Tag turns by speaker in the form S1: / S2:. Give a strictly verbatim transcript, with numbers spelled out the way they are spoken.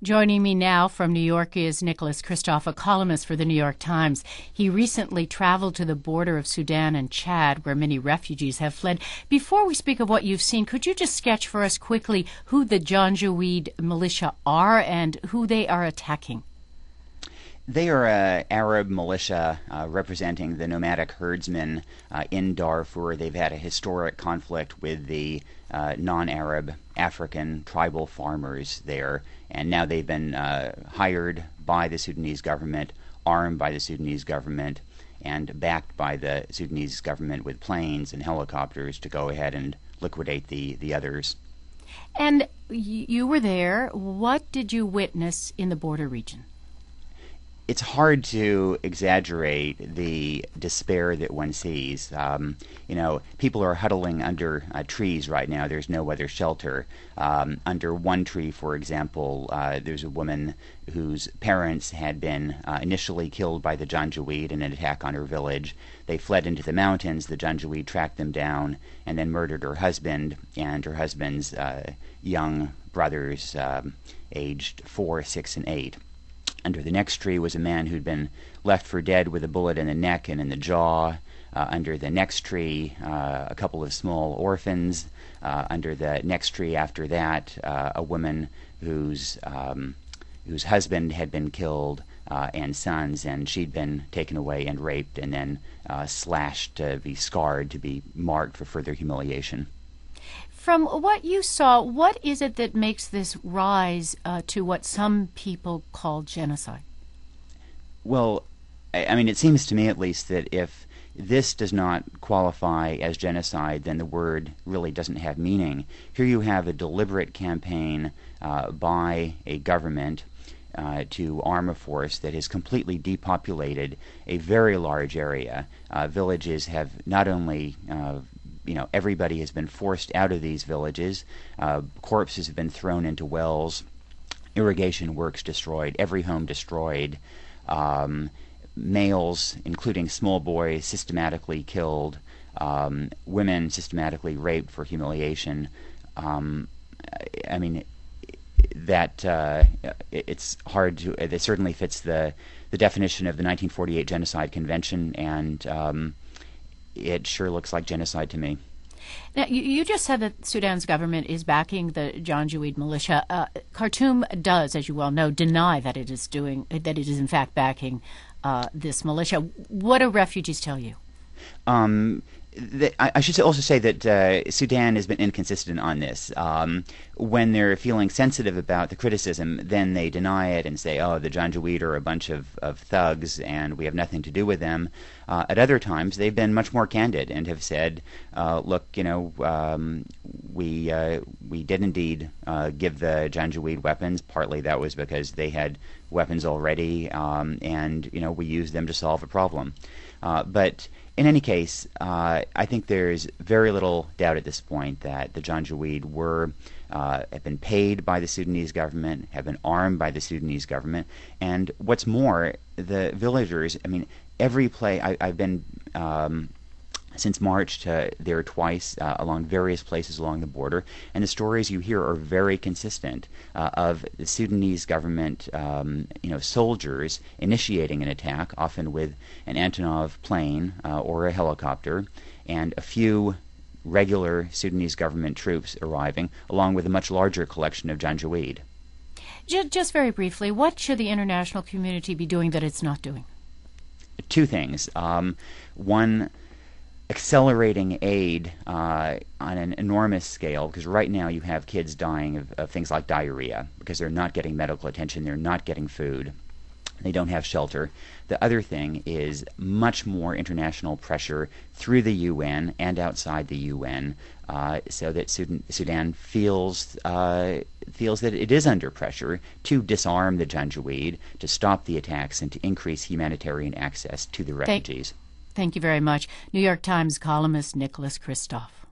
S1: Joining me now from New York is Nicholas Kristof, a columnist for the New York Times. He recently traveled to the border of Sudan and Chad, where many refugees have fled. Before we speak of what you've seen, could you just sketch for us quickly who the Janjaweed militia are and who they are attacking?
S2: They are an Arab militia uh, representing the nomadic herdsmen uh, in Darfur. They've had a historic conflict with the uh, non-Arab African tribal farmers there, and now they've been uh, hired by the Sudanese government, armed by the Sudanese government, and backed by the Sudanese government with planes and helicopters to go ahead and liquidate the, the others.
S1: And y- you were there. What did you witness in the border region?
S2: It's hard to exaggerate the despair that one sees. Um, you know, people are huddling under uh, trees right now. There's no other shelter. Um, under one tree, for example, uh, there's a woman whose parents had been uh, initially killed by the Janjaweed in an attack on her village. They fled into the mountains. The Janjaweed tracked them down and then murdered her husband and her husband's uh, young brothers, um, aged four, six, and eight. Under the next tree was a man who'd been left for dead with a bullet in the neck and in the jaw. Uh, under the next tree, uh, a couple of small orphans. Uh, under the next tree after that, uh, a woman whose um, whose husband had been killed uh, and sons, and she'd been taken away and raped and then uh, slashed to be scarred, to be marked for further humiliation.
S1: From what you saw, what is it that makes this rise uh, to what some people call genocide?
S2: Well, I, I mean, it seems to me at least that if this does not qualify as genocide, then the word really doesn't have meaning. Here you have a deliberate campaign uh, by a government Uh, to arm a force that has completely depopulated a very large area. Uh, villages have not only, uh, you know, everybody has been forced out of these villages. Uh, corpses have been thrown into wells. Irrigation works destroyed. Every home destroyed. Um, males, including small boys, systematically killed. Um, women systematically raped for humiliation. Um, I mean, that uh, it's hard to, it certainly fits the, the definition of the nineteen forty-eight Genocide Convention, and um, it sure looks like genocide to me.
S1: Now, you, you just said that Sudan's government is backing the Janjaweed militia. Uh, Khartoum does, as you well know, deny that it is doing, that it is in fact backing uh, this militia. What do refugees tell you?
S2: Um, The, I, I should also say that uh, Sudan has been inconsistent on this. Um, when they're feeling sensitive about the criticism, then they deny it and say, oh, the Janjaweed are a bunch of, of thugs and we have nothing to do with them. Uh, at other times, they've been much more candid and have said, uh, look, you know, um, we uh, we did indeed uh, give the Janjaweed weapons. Partly that was because they had weapons already, um, and, you know, we used them to solve a problem. Uh, but in any case, uh, I think there's very little doubt at this point that the Janjaweed were uh, have been paid by the Sudanese government, have been armed by the Sudanese government, and what's more, the villagers. I mean, every play I, I've been um, since March to there twice uh, along various places along the border, and the stories you hear are very consistent uh, of the Sudanese government, um, you know, soldiers initiating an attack, often with an Antonov plane uh, or a helicopter, and a few regular Sudanese government troops arriving, along with a much larger collection of Janjaweed.
S1: Just, just very briefly, what should the international community be doing that it's not doing?
S2: Two things. Um, one, accelerating aid uh, on an enormous scale, because right now you have kids dying of, of things like diarrhea because they're not getting medical attention, they're not getting food, they don't have shelter. The other thing is much more international pressure through the U N and outside the U N, uh, so that Sudan, Sudan feels uh, feels that it is under pressure to disarm the Janjaweed, to stop the attacks, and to increase humanitarian access to the refugees.
S1: Thank, thank you very much. New York Times columnist Nicholas Kristof.